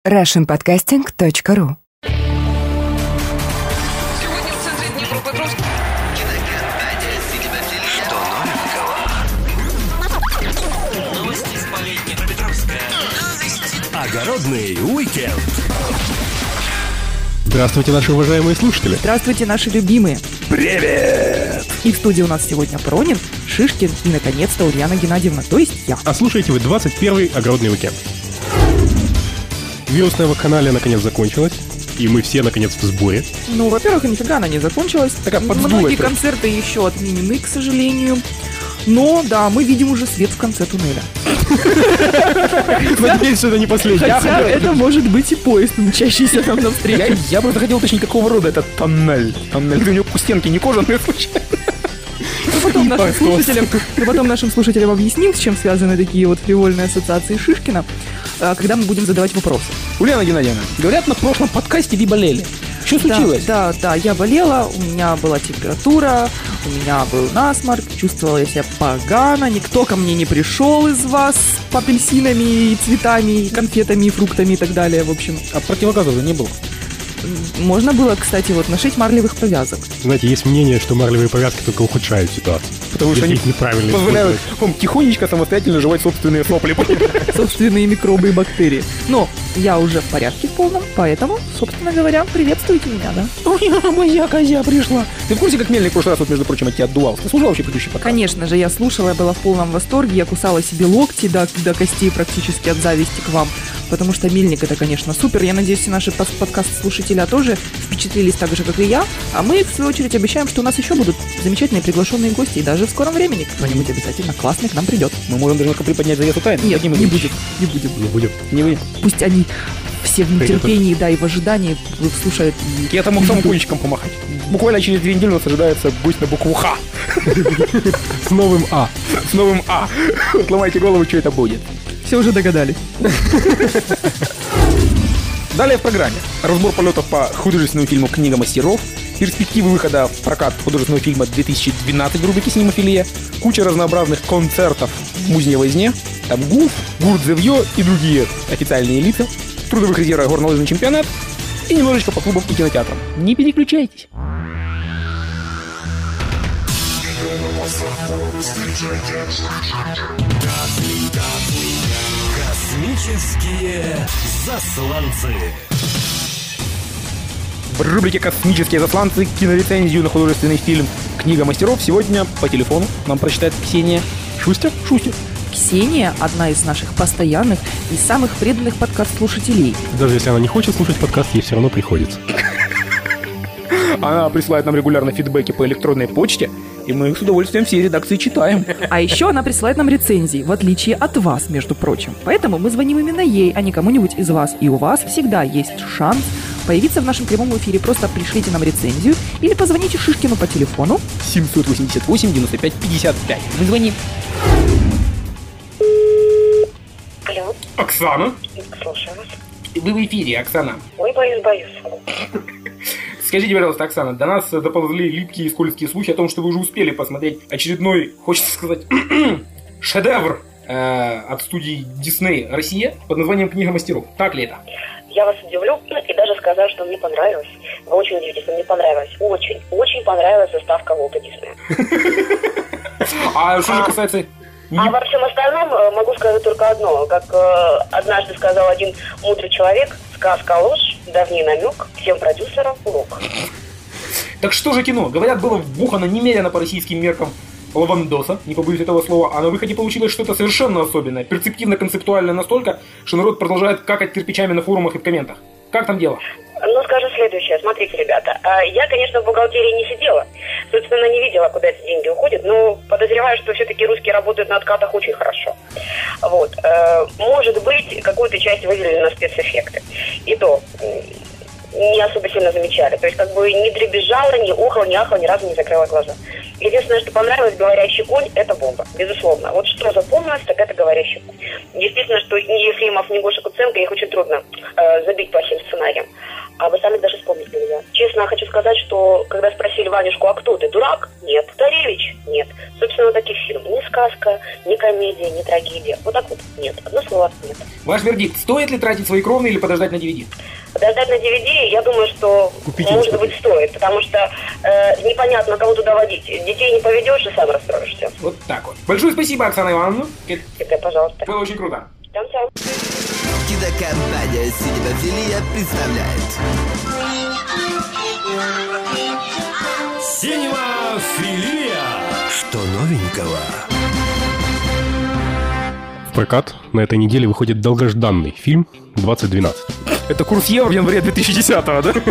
russianpodcasting.ru. Сегодня в центре Днепропетровска. Что новенького? Новости с полей Днепропетровска. Огородный уикенд. Здравствуйте, наши уважаемые слушатели. Здравствуйте, наши любимые. Привет! И в студии у нас сегодня Пронин, Шишкин и, наконец-то, Ульяна Геннадьевна, то есть я. А слушаете вы 21-й огородный уикенд. Вирусная вакханалия наконец закончилась, и мы все наконец в сборе. Ну, во-первых, нифига она не закончилась. Такая подсдулая Многие просто. концерты еще отменены, к сожалению. Но, да, мы видим уже свет в конце туннеля. Надеюсь, что это не последний. Хотя это может быть и поезд, мчащийся нам навстречу. Я просто хотел уточнить, какого рода этот тоннель. Тоннель, у него стенки не кожаные случайно. Потом нашим слушателям объясним, с чем связаны такие вот фривольные ассоциации Шишкина, когда мы будем задавать вопросы. Ульяна Геннадьевна, говорят, на прошлом подкасте вы болели. Что случилось? Да, я болела, у меня была температура, у меня был насморк, чувствовала я себя погано, никто ко мне не пришел из вас с апельсинами, и цветами, и конфетами, и фруктами и так далее, в общем. А противогазов же не было. Можно было, кстати, вот нашить марлевых повязок. Знаете, есть мнение, что марлевые повязки только ухудшают ситуацию. Потому что Если они их неправильно позволяют использовать. вам тихонечко самостоятельно жевать собственные сопли. Собственные микробы и бактерии. Но я уже в порядке в полном, поэтому, собственно говоря, приветствуйте меня, да? Ой, моя козя пришла. Ты в курсе, как Мельник в прошлый раз, вот, между прочим, от тебя отдувался? Ты слушал вообще предыдущий подкаст? Конечно же, я слушала, я была в полном восторге, я кусала себе локти до костей практически от зависти к вам, потому что Мельник это, конечно, супер. Я надеюсь, все наши подкаст-слушатели тоже впечатлились так же, как и я. А мы, в свою очередь, обещаем, что у нас еще будут замечательные приглашенные гости, и даже в скором времени кто-нибудь обязательно классный к нам придет. Мы можем даже немножко приподнять завесу тайны. Нет, Поднимем не ее. будет. Не будет. Не вы. Пусть они все в нетерпении, да, и в ожидании слушают. Я там мог самым кончиком помахать. Буквально через 2 недели у нас ожидается гость на букву Х. С новым А. С новым А. Вот ломайте голову, что это будет. Все уже догадались. Далее в программе разбор полетов по художественному фильму «Книга мастеров», перспективы выхода в прокат художественного фильма 2012 в рубрике «Синемофилия», куча разнообразных концертов в Музее возне, там ГУФ, Гурдзевье и другие официальные лица, в трудовых резервах горнолыжный чемпионат и немножечко по клубам и кинотеатрам. Не переключайтесь. Космические засланцы. В рубрике «Космические засланцы» кинорецензию на художественный фильм «Книга мастеров» сегодня по телефону нам прочитает Ксения Шустер. Ксения – одна из наших постоянных и самых преданных подкаст-слушателей. Даже если она не хочет слушать подкаст, ей все равно приходится. Она присылает нам регулярно фидбэки по электронной почте, и мы их с удовольствием все редакции читаем. А еще она присылает нам рецензии, в отличие от вас, между прочим. Поэтому мы звоним именно ей, а не кому-нибудь из вас. И у вас всегда есть шанс появиться в нашем прямом эфире. Просто пришлите нам рецензию или позвоните Шишкину по телефону 788-95-55. Мы звоним. Алло, Оксана? слушаю вас. Вы в эфире, Оксана. Ой, боюсь. Скажите, пожалуйста, Оксана, до нас доползли липкие и скользкие слухи о том, что вы уже успели посмотреть очередной, хочется сказать, шедевр от студии Disney Россия под названием «Книга мастеров». Так ли это? Я вас удивлю и даже сказала, что мне понравилось. Вы очень удивитесь, но мне понравилось. Очень понравилась заставка Уолта Диснея. А что же касается... А во всем остальном могу сказать только одно. Как однажды сказал один мудрый человек, сказка ложь, давний намек, всем продюсерам урок. Так что же кино? Говорят, было вбухано немерено по российским меркам лавандоса, не побоюсь этого слова, а на выходе получилось что-то совершенно особенное, перцептивно-концептуально настолько, что народ продолжает какать кирпичами на форумах и в комментах. Как там дело? Ну, скажу следующее. Смотрите, ребята. Я, конечно, в бухгалтерии не сидела. Собственно, не видела, куда эти деньги уходят. Но подозреваю, что все-таки русские работают на откатах очень хорошо. Вот. Может быть, какую-то часть выделили на спецэффекты. И то не особо сильно замечали. То есть, как бы не дребезжала, не охала, не ахала, ни разу не закрыла глаза. Единственное, что понравилось, говорящий конь, это бомба. Безусловно. Вот что запомнилось, так это говорящий конь. Естественно, что ни Ефремов, ни Гоша Куценко, их очень трудно забить плохим сценарием. А вы сами даже вспомнить нельзя. Честно, хочу сказать, что когда спросили Ванюшку, а кто ты, дурак? Нет. Царевич? Нет. Собственно, таких фильмов. Ни сказка, ни комедия, ни трагедия. Вот так вот нет. Одно слово нет. Ваш вердикт. Стоит ли тратить свои кровные или подождать на DVD? Подождать на DVD, я думаю, что, может быть, стоит, потому что непонятно, кого туда водить. Детей не поведешь и сам расстроишься. Вот так вот. Большое спасибо, Оксана Ивановна. Тебе, пожалуйста. Было очень круто. Всем-всем. Кинокомпания «Синемофилия» представляет. Синемофилия. Что новенького? В прокат на этой неделе выходит долгожданный фильм «2012». Это курс евро в январе 2010-го, да?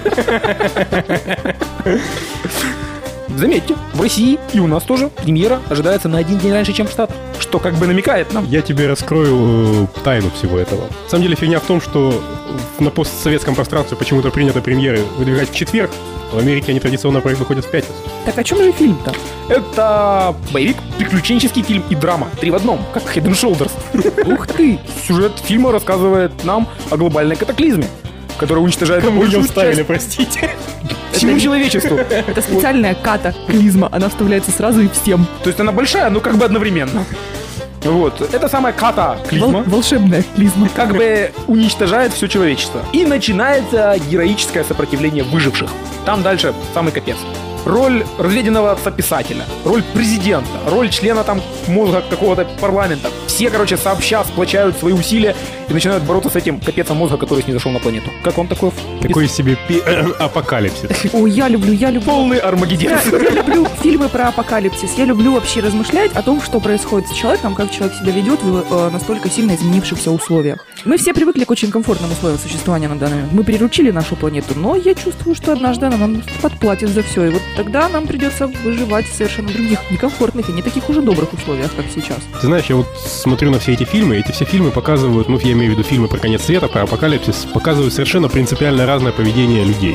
Заметьте, в России и у нас тоже премьера ожидается на один день раньше, чем в Штатах. Что как бы намекает нам. Я тебе раскрою тайну всего этого. На самом деле фигня в том, что на постсоветском пространстве почему-то принято премьеры выдвигать в четверг. В Америке они традиционно выходят в пятницу. Так о чем же фильм-то? Это боевик, приключенческий фильм и драма. 3 в одном, как Head and Shoulders. Ух ты! Сюжет фильма рассказывает нам о глобальной катаклизме, который уничтожает Кому ее большую вставили, часть простите? всему человечеству. Это специальная катаклизма, она вставляется сразу и всем. То есть она большая, но как бы одновременно. Вот. Это самая катаклизма. Волшебная клизма. Как бы уничтожает все человечество. И начинается героическое сопротивление выживших. Там дальше самый капец. Роль разведенного отца-писателя, роль президента, роль члена там мозга какого-то парламента. Все, короче, сообща сплочают свои усилия и начинают бороться с этим капецом мозга, который снизошел на планету. Как он такой? Такой себе апокалипсис. Ой, я люблю. Полный армагеддон. Я люблю фильмы про апокалипсис. Я люблю вообще размышлять о том, что происходит с человеком, как человек себя ведет в настолько сильно изменившихся условиях. Мы все привыкли к очень комфортным условиям существования на данный момент. Мы приручили нашу планету, но я чувствую, что однажды она нам подплатит за все. И вот тогда нам придется выживать в совершенно других, некомфортных и не таких уже добрых условиях, как сейчас. Ты знаешь, я вот смотрю на все эти фильмы, эти все фильмы показывают, ну, я имею в виду фильмы про конец света, про апокалипсис, показывают совершенно принципиально разное поведение людей.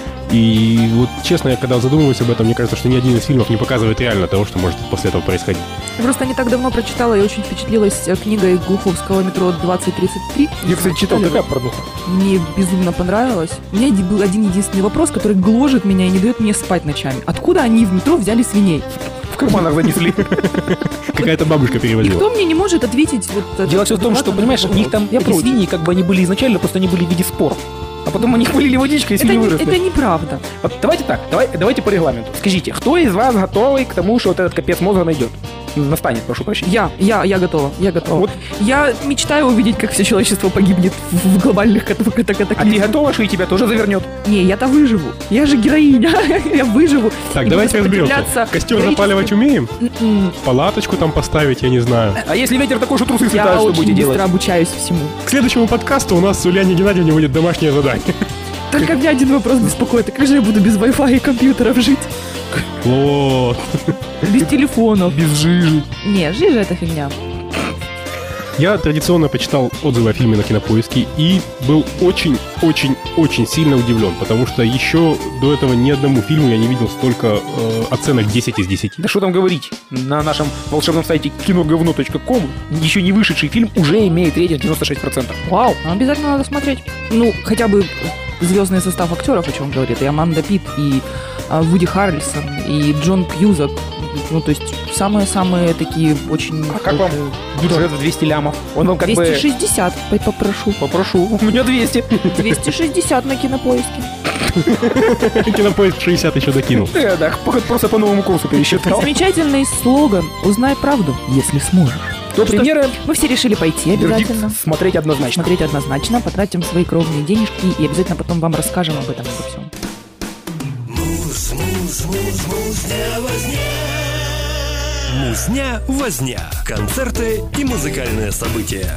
И вот, честно, я когда задумываюсь об этом, мне кажется, что ни один из фильмов не показывает реально того, что может после этого происходить. Я просто не так давно прочитала и очень впечатлилась книгой Глуховского «Метро 2033». Я, кстати, читал, какая порнуха? Мне безумно понравилось. У меня был один единственный вопрос, который гложет меня и не дает мне спать ночами. Откуда они в метро взяли свиней? В карманах занесли. Какая-то бабушка перевозила. Никто мне не может ответить. Вот, Дело все в том, что, понимаешь, у них там эти свиньи, как бы они были изначально, просто они были в виде спор. А потом они их полили водичкой, и свиньи выросли. Это неправда. Вот давайте так, давайте по регламенту. Скажите, кто из вас готовый к тому, что вот этот капец мозга найдет? Настанет, прошу прощения. Я готова. Вот. Я мечтаю увидеть, как все человечество погибнет в глобальных катаклизмах. А ты готова, что и тебя тоже завернет? Не, я-то выживу. Я же героиня. Я выживу. Так, давайте разберемся. Костер запаливать умеем? Палаточку там поставить, я не знаю. А если ветер такой, что трусы Я слетают, что будете очень делать? быстро обучаюсь всему. К следующему подкасту у нас с Ульяне Геннадьевне будет домашнее задание. Только меня один вопрос беспокоит. А как же я буду без Wi-Fi и компьютеров жить? Вот. Без телефонов. Без жижи. Не, жижа это фигня. Я традиционно почитал отзывы о фильме на Кинопоиске и был очень сильно удивлен, потому что еще до этого ни одному фильму я не видел столько оценок 10 из 10. Да что там говорить? На нашем волшебном сайте kinogovno.com еще не вышедший фильм уже имеет рейтинг 96%. Вау, обязательно надо смотреть. Ну, хотя бы звездный состав актеров, о чем говорит. И Аманда Питт, и Вуди Харрельсон, и Джон Кьюзак. Ну, то есть, самые-самые такие очень... А как вам бюджет в 200 лямов? Он вам как 260, попрошу. Попрошу. У меня 200. 260 на Кинопоиске. Кинопоиск 60 еще докинул. Да, просто по новому курсу пересчитал. Замечательный слоган «Узнай правду, если сможешь». До премьеры мы все решили пойти обязательно. Смотреть однозначно. Потратим свои кровные денежки и обязательно потом вам расскажем об этом обо всем. Музня-возня. Концерты и музыкальные события.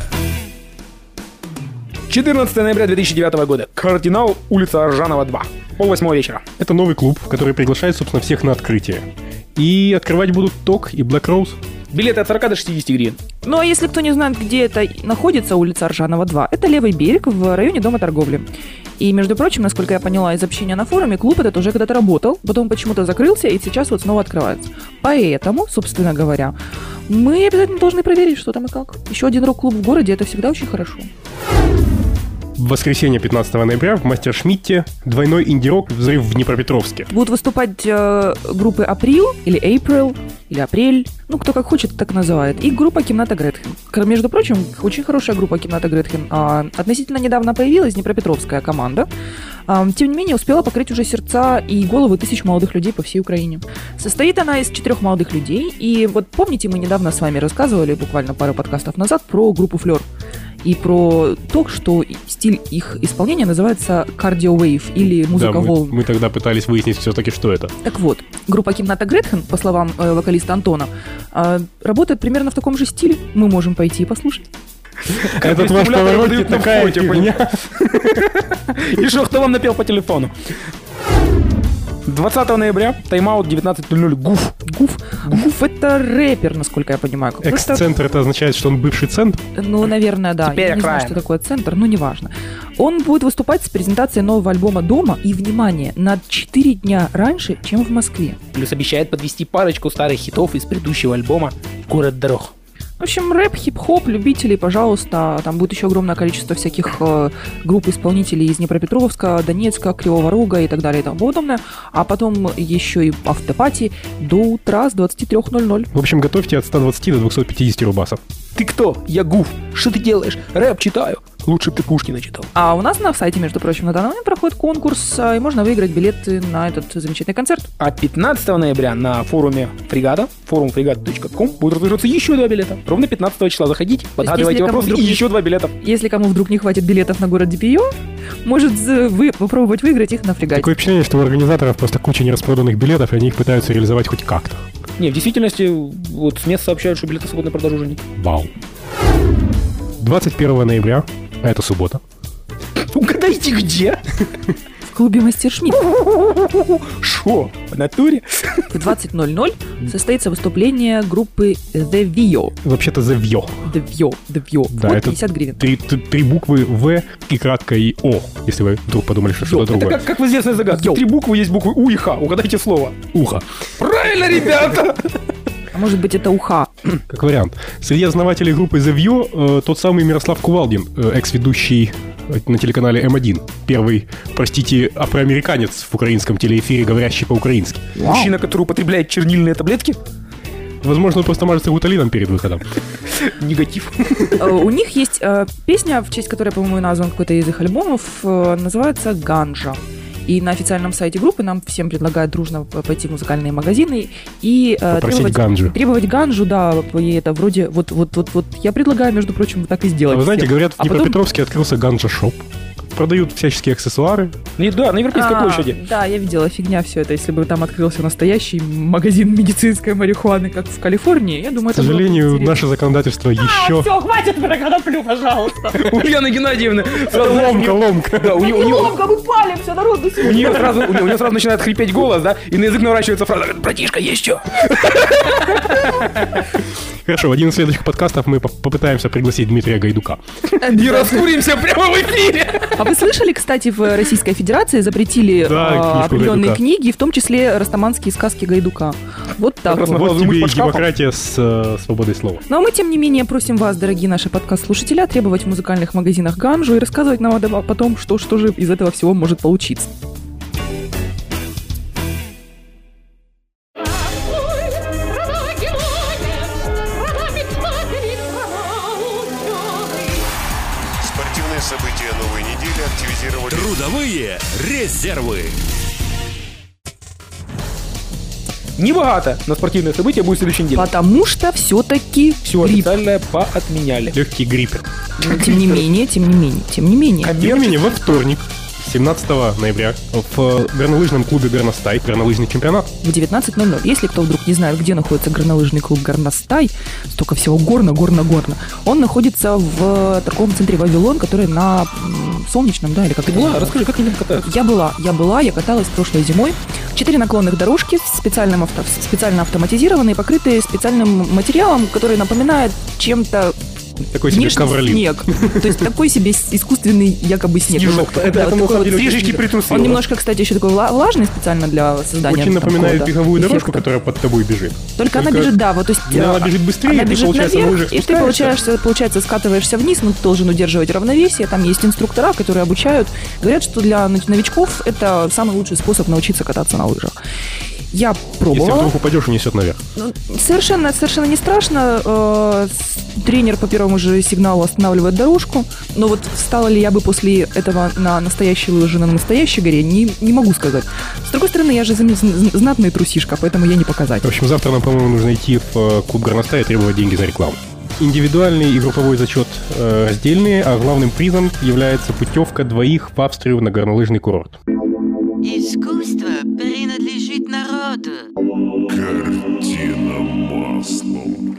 14 ноября 2009 года. Кардинал, улица Аржанова, 2. 7:30 вечера. Это новый клуб, который приглашает, собственно, всех на открытие. И открывать будут ТОК и Black Rose. Билеты от 40 до 60 гривен. Ну, а если кто не знает, где это находится, улица Аржанова, 2, это левый берег в районе Дома торговли. И, между прочим, насколько я поняла из общения на форуме, клуб этот уже когда-то работал, потом почему-то закрылся и сейчас вот снова открывается. Поэтому, собственно говоря, мы обязательно должны проверить, что там и как. Еще один рок-клуб в городе – это всегда очень хорошо. В воскресенье 15 ноября в Мастершмитте двойной инди-рок «Взрыв» в Днепропетровске. Будут выступать группы «Април» или «April», или «Апрель», ну, кто как хочет, так называет, и группа «Кимната Гретхен». Между прочим, очень хорошая группа «Кимната Гретхен». Относительно недавно появилась днепропетровская команда. Тем не менее, успела покрыть уже сердца и головы тысяч молодых людей по всей Украине. Состоит она из 4 молодых людей. И вот помните, мы недавно с вами рассказывали, буквально пару подкастов назад, про группу «Флёр». И про то, что стиль их исполнения называется кардио-вейв или музыка волн. Мы тогда пытались выяснить все-таки, что это. Так вот, группа «Кимната Гретхен», по словам вокалиста Антона, работает примерно в таком же стиле. Мы можем пойти и послушать. Этот ваш поворот такая фигня. И что, кто вам напел по телефону? 20 ноября, тайм-аут, 19:00, ГУФ. ГУФ — это рэпер, насколько я понимаю. Экс-центр — это означает, что он бывший центр? Ну, наверное, да. Теперь я не знаю, что такое центр, но неважно. Он будет выступать с презентацией нового альбома «Дома» и, внимание, на 4 дня раньше, чем в Москве. Плюс обещает подвести парочку старых хитов из предыдущего альбома «Город дорог». В общем, рэп, хип-хоп, любителей, пожалуйста. Там будет еще огромное количество всяких групп исполнителей из Днепропетровска, Донецка, Кривого Рога и так далее и тому подобное. А потом еще и автопати до утра с 23:00. В общем, готовьте от 120 до 250 рубасов. Ты кто? Я ГУФ. Что ты делаешь? Рэп читаю. Лучше бы ты Пушкина читал. А у нас на сайте, между прочим, на данный момент проходит конкурс, и можно выиграть билеты на этот замечательный концерт. А 15 ноября на форуме Фрегата, forumfregat.com, будут разыгрываться еще 2 билета. Ровно 15 числа заходите, подгадывайте вопросы и еще 2 билета. Если кому вдруг не хватит билетов на город Дипиё, может попробовать выиграть их на Фрегате. Такое впечатление, что у организаторов просто куча нераспроданных билетов, и они их пытаются реализовать хоть как-то. Не, в действительности, вот с мест сообщают, что билеты свободной продажи уже нет. Вау. 21 ноября, а это суббота. Угадайте, где? В клубе Мастершмитт. Шо? В натуре? В 20:00 состоится выступление группы The Vio. Вообще-то The Vio. The Vio. Да, вот это 50 гривен. 3 буквы В и краткое и О, если вы вдруг подумали, что что-то другое. Это как в известной загадке. 3 буквы, есть буквы У и Х. Угадайте слово. Ухо. Правильно, ребята! А может быть, это уха? Как вариант. Среди основателей группы The Vio тот самый Мирослав Кувалдин, экс-ведущий на телеканале М1. Первый, простите, афроамериканец в украинском телеэфире, говорящий по-украински. Мужчина, который употребляет чернильные таблетки? Возможно, он просто мажется гуталином перед выходом. Негатив. У них есть песня, в честь которой, по-моему, назван какой-то из их альбомов, называется «Ганжа». И на официальном сайте группы нам всем предлагают дружно пойти в музыкальные магазины и требовать ганжу, да, и это вроде вот я предлагаю, между прочим, так и сделать. А вы знаете, говорят, в Днепропетровске потом... открылся ганжа-шоп. Продают всяческие аксессуары. Да, на Европейской площади. Да, я видела, фигня все это. Если бы там открылся настоящий магазин медицинской марихуаны, как в Калифорнии, я думаю, это было бы интересно. К сожалению, наше законодательство еще... Все, хватит про коноплю, пожалуйста. Ульяна Геннадьевна. Ломка. Да, ломка, мы палимся, народ до сих пор. У нее сразу начинает хрипеть голос, да, и на язык наворачивается фраза: «Братишка, есть что?» Хорошо, в один из следующих подкастов мы попытаемся пригласить Дмитрия Гайдука. И раскуримся прямо в эфире. А вы слышали, кстати, в Российской Федерации запретили определенные книги, в том числе растаманские сказки Гайдука. Вот так. Вот тебе и демократия с свободой слова. Ну а мы, тем не менее, просим вас, дорогие наши подкаст-слушатели, требовать в музыкальных магазинах ганжу и рассказывать нам потом, что же из этого всего может получиться. События новой недели активизировали трудовые резервы. Небогато на спортивные события будет в следующей неделе. Потому что все-таки все официально поотменяли. Легкий грипп. Тем не менее, во вторник, 17 ноября, в горнолыжном клубе «Горностай» горнолыжный чемпионат. В 19:00. Если кто вдруг не знает, где находится горнолыжный клуб «Горностай», столько всего горно. Он находится в торговом центре «Вавилон», который на Солнечном, да, или как это называется? Расскажи, как они там катаются? Я каталась прошлой зимой. 4 наклонных дорожки, специально автоматизированные, покрытые специальным материалом, который напоминает чем-то Такой себе внешний ковролин. снег. То есть такой себе искусственный якобы снег. Снежок. Да, Это вот на такой самом вот деле фишечки фишечки притрусило. Он немножко, кстати, еще такой влажный специально для создания. Очень там напоминает какого-то беговую дорожку, эффекта. которая под тобой бежит. Только она бежит, да, вот, то есть... Она бежит быстрее, она ты, бежит получается, на наверх, лыжах и ты, получается, скатываешься вниз, но ты должен удерживать равновесие. Там есть инструктора, которые обучают. Говорят, что для новичков это самый лучший способ научиться кататься на лыжах. Я пробовала. Если вдруг упадешь, унесет наверх. Совершенно не страшно. Тренер по первому же сигналу останавливает дорожку. Но вот встала ли я бы после этого на настоящей лыжи, на настоящей горе, не могу сказать. С другой стороны, я же знатный трусишка, поэтому я не показать. В общем, завтра нам, по-моему, нужно идти в клуб горностая и требовать деньги за рекламу. Индивидуальный и групповой зачет раздельные, а главным призом является путевка двоих в Австрию на горнолыжный курорт. Искусство принадлежит народу. Картина маслом.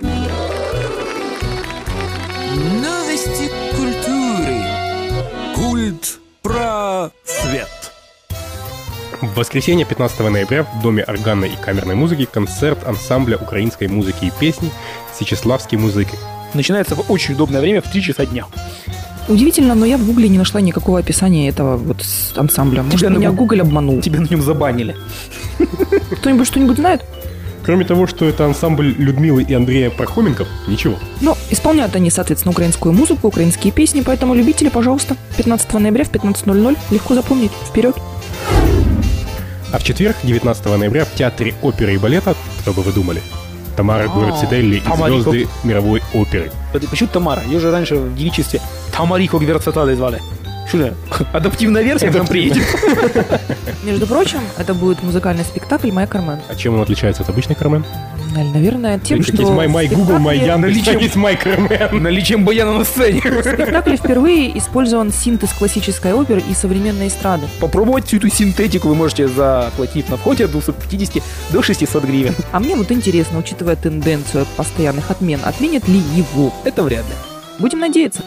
Новости культуры. Культ просвет. В воскресенье 15 ноября в Доме органной и камерной музыки концерт ансамбля украинской музыки и песни «Січеславські музики». Начинается в очень удобное время, в 3 часа дня. Удивительно, но я в Гугле не нашла никакого описания этого вот ансамбля. Может, меня Google обманул. Тебя на нем забанили. Кто-нибудь что-нибудь знает? Кроме того, что это ансамбль Людмилы и Андрея Пархоменков, ничего. Но исполняют они, соответственно, украинскую музыку, украинские песни, поэтому любители, пожалуйста, 15 ноября в 15:00 легко запомнить. Вперед! А в четверг, 19 ноября, в Театре оперы и балета, что бы вы думали, Тамара Гверцетелли и Тамарико. звезды мировой оперы. Почему Тамара? Ее же раньше в девичестве Тамарико Гверцетелли звали. Что это? Адаптивная версия к нам приедет. Между прочим, это будет музыкальный спектакль «Моя Кармен». А чем он отличается от обычной Кармен? Наверное, тем, что Есть май Google, май Яндекс, наличием- есть май Кармен. Наличием баяна на сцене. в спектакле впервые использован синтез классической оперы и современной эстрады. Попробовать всю эту синтетику вы можете, заплатив на входе от 250 до 600 гривен. А мне вот интересно, учитывая тенденцию постоянных отмен, отменят ли его? Это вряд ли. Будем надеяться.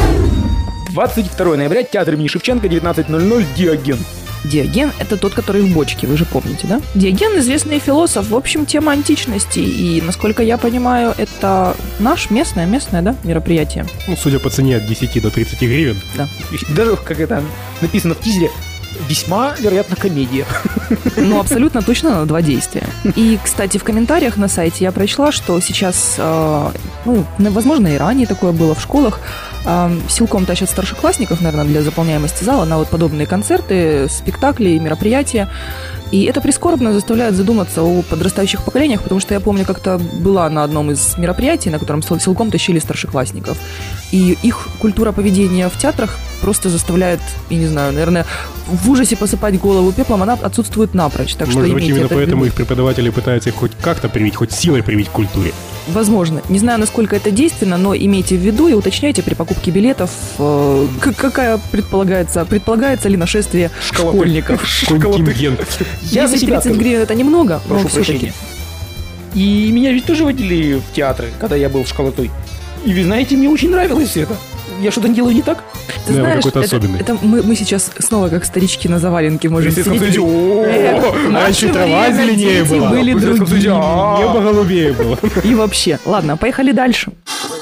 22 ноября, театр имени Шевченко, 19:00, Диоген. Диоген – это тот, который в бочке, вы же помните, да? Диоген – известный философ, в общем, тема античности. И, насколько я понимаю, это местное, да, мероприятие. Ну, судя по цене, от 10 до 30 гривен. Да. И даже, как это написано в тизере, весьма, вероятно, комедия. Ну, абсолютно точно на 2 действия. И, кстати, в комментариях на сайте я прочла, что сейчас, возможно, и ранее такое было в школах, силком тащат старшеклассников, наверное, для заполняемости зала на вот подобные концерты, спектакли, мероприятия. И это прискорбно заставляет задуматься о подрастающих поколениях, потому что я помню, как-то была на одном из мероприятий, на котором силком тащили старшеклассников. И их культура поведения в театрах просто заставляет, я не знаю, наверное, в ужасе посыпать голову пеплом, она отсутствует напрочь. Так что Может быть, имейте именно это в поэтому виду. их преподаватели пытаются их хоть как-то привить, хоть силой привить к культуре. Возможно. Не знаю, насколько это действенно, но имейте в виду и уточняйте при покупке билетов, какая предполагается ли нашествие школьников. Контингент. Я за Если себя 30 скажу. гривен это немного, но Прошу все-таки. прощения. И меня ведь тоже водили в театры, когда я был в школотой. И вы знаете, мне очень нравилось все это. Я что-то делаю не так? Ты Наверное, знаешь, какой-то особенный. это мы сейчас снова как старички на заваленке можем Естественно, сидеть. смотрите, Наше раньше трава время зеленее дети была. были Естественно, смотрите, другими. Небо голубее было. И вообще. Ладно, поехали дальше.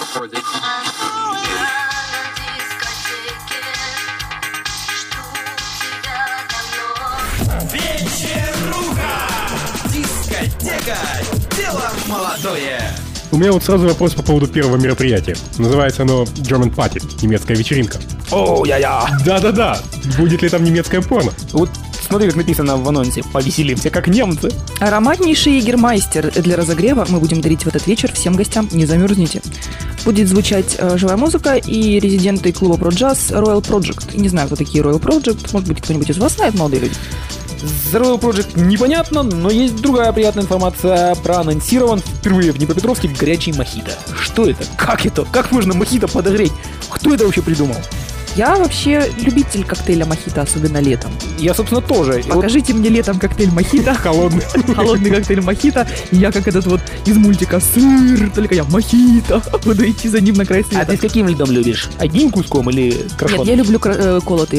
У меня вот сразу вопрос по поводу первого мероприятия. Называется оно German Party, немецкая вечеринка. О, я-я. Да-да-да. Будет ли там немецкое порно? Вот смотри, как написано в анонсе. Повеселимся, как немцы. Ароматнейший егермайстер для разогрева мы будем дарить в этот вечер всем гостям. Не замерзните. Будет звучать живая музыка и резиденты клуба Pro Jazz Royal Project. Не знаю, кто такие Royal Project. Может быть, кто-нибудь из вас знает, молодые люди? За Royal Project непонятно, но есть другая приятная информация. Проанонсирован впервые в Днепропетровске горячий мохито. Что это? Как это? Как можно мохито подогреть? Кто это вообще придумал? Я вообще любитель коктейля мохито, особенно летом. Я, собственно, тоже. И вот Покажите мне летом коктейль мохито. Холодный. Холодный коктейль мохито. И я как этот вот из мультика «Сыр», только я мохито. Буду идти за ним на край А света. ты с каким льдом любишь? Одним куском или Нет, крашеным? я люблю колотый лед.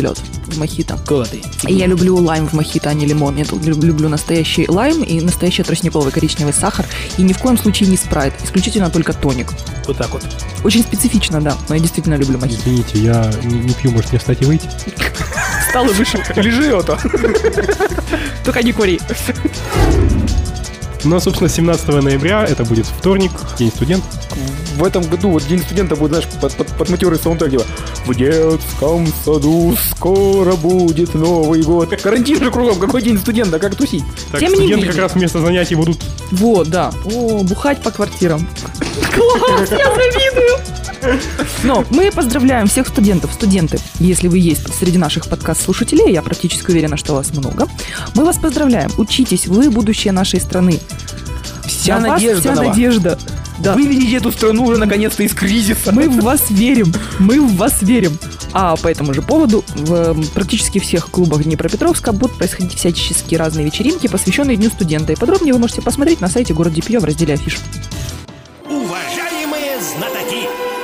в мохито. Колотый. И я люблю лайм в мохито, а не лимон. Я тут люблю настоящий лайм и настоящий тростниковый коричневый сахар. И ни в коем случае не спрайт, исключительно только тоник. Вот так вот. Очень специфично, да, но я действительно люблю мохито. Извините, я не пью, может мне встать и выйти? Встал и вышел. Лежи, это. Только не кури. Ну, а, собственно, 17 ноября, это будет вторник, День студента. В этом году вот День студента будет, знаешь, под матерый саундтрек типа «В детском саду скоро будет Новый год». Карантин же кругом, какой День студента, как тусить? Так, Тем не студенты менее. как раз вместо занятий будут... Вот, да. О, бухать по квартирам. Класс, я завидую. Но мы поздравляем всех студентов. Студенты, если вы есть среди наших подкаст-слушателей, я практически уверена, что вас много, мы вас поздравляем. Учитесь, вы будущее нашей страны. Вся На вас надежда вся на вас. надежда. Да. Выведите эту страну уже наконец-то из кризиса. Мы в вас верим. Мы в вас верим. А по этому же поводу в практически всех клубах Днепропетровска будут происходить всяческие разные вечеринки, посвященные Дню студента. И подробнее вы можете посмотреть на сайте Город Дипьё в разделе афиш. Уважаемые знатоки,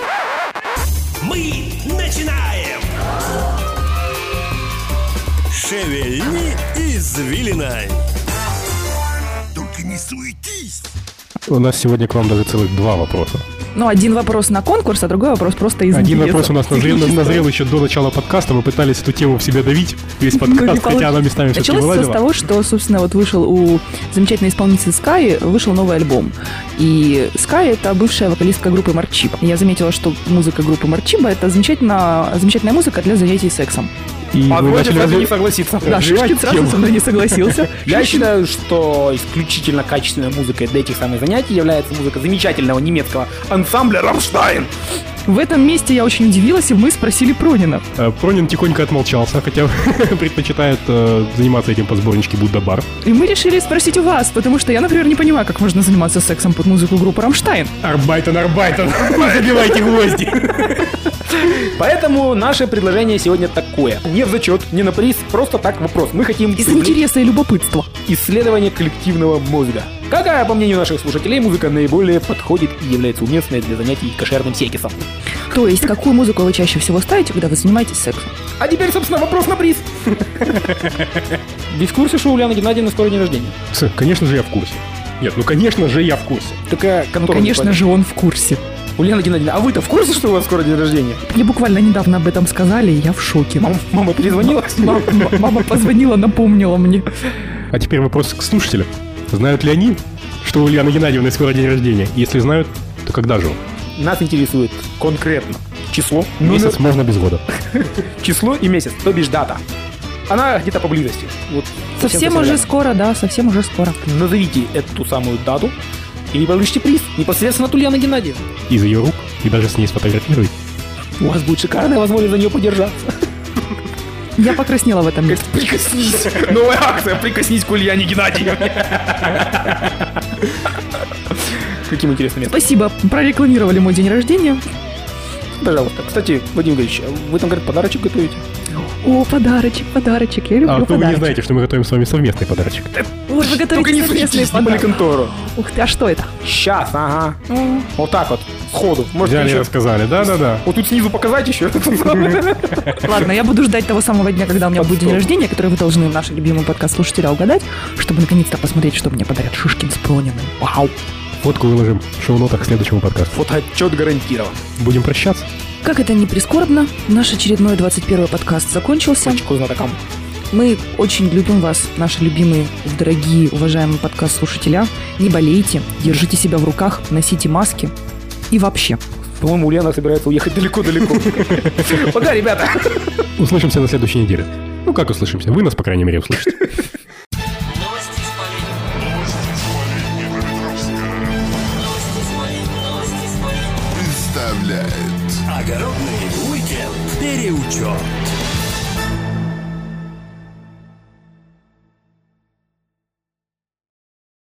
мы начинаем! Шевельни извилиной. Только не суетись! У нас сегодня к вам даже целых 2 вопроса. Ну, один вопрос на конкурс, а другой вопрос просто из Один интереса. вопрос у нас назрел еще до начала подкаста. Мы пытались эту тему в себя давить, весь подкаст, хотя она местами все-таки Началось все с вылазила. того, что, собственно, вот вышел у замечательной исполнительницы Sky, вышел новый альбом. И Sky — это бывшая вокалистка группы Марчиба. Я заметила, что музыка группы Марчиба — это замечательная музыка для занятий сексом. И А мы Володя начали сразу не согласится. Да, Шишкин сразу со мной не согласился. Я считаю, что исключительно качественной музыкой для этих самых занятий является музыка замечательного немецкого ансамбля «Рамштайн». В этом месте я очень удивилась, и мы спросили Пронина. Пронин тихонько отмолчался, хотя предпочитает заниматься этим по сборничке Будда Бар. И мы решили спросить у вас, потому что я, например, не понимаю, как можно заниматься сексом под музыку группы «Рамштайн». Арбайтен, забивайте гвозди. Поэтому наше предложение сегодня такое. Не в зачет, не на приз, просто так вопрос. Мы хотим Из интереса и любопытства. исследование коллективного мозга. Какая, по мнению наших слушателей, музыка наиболее подходит и является уместной для занятий кошерным секисом? То есть, какую музыку вы чаще всего ставите, когда вы занимаетесь сексом? А теперь, собственно, вопрос на приз. Вы в курсе, что у Ульяны Геннадьевны скоро день рождения? Конечно же, я в курсе. Нет, ну конечно же, я в курсе. Только, Ну, конечно же, он в курсе. Ульяна Геннадьевна, а вы-то в курсе, что у вас скоро день рождения? Мне буквально недавно об этом сказали, и я в шоке. Мама перезвонила? Мама позвонила, напомнила мне. А теперь вопрос к слушателям. Знают ли они, что у Ульяны Геннадьевны скоро день рождения? Если знают, то когда же он? Нас интересует конкретно число, Месяц можно без года. число и месяц, то бишь дата. Она где-то поблизости. Вот Совсем уже скоро, да, совсем уже скоро. Назовите эту самую дату, и вы получите приз непосредственно от Ульяны Геннадьевны. Из ее рук и даже с ней сфотографируй. У вас будет шикарная возможность за нее подержаться. Я покраснела в этом месте. Прикоснись. Новая акция. Прикоснись к Ульяне Геннадьевне. Каким интересным местом. Спасибо, прорекламировали мой день рождения. Пожалуйста. Кстати, Владимир Григорьевич, вы там, говорят, подарочек готовите? О, подарочек, я люблю А то вы не подарочек. знаете, что мы готовим с вами совместный подарочек. Вот вы Только готовите не совместные садитесь, снимали подарки. контору. Ух ты, а что это? Сейчас, ага. Вот так вот, сходу. Может, Взяли и еще... рассказали, да-да-да. Вот тут снизу показать еще. Ладно, я буду ждать того самого дня, когда у меня будет день Стоп. рождения, который вы должны, наши любимые подкаст-слушатели, угадать, чтобы наконец-то посмотреть, что мне подарят Шишкин с Прониным. Вау! Фотку выложим в шоу-нотах к следующему подкасту. Фотоотчет гарантирован. Будем прощаться. Как это ни прискорбно, наш очередной 21-й подкаст закончился. Очку знатокам. Мы очень любим вас, наши любимые, дорогие, уважаемые подкаст-слушателя. Не болейте, держите себя в руках, носите маски и вообще. По-моему, Ульяна собирается уехать далеко-далеко. Пока, ребята. Услышимся на следующей неделе. Ну как услышимся? Вы нас, по крайней мере, услышите. Представляет Огородный уикенд переучет.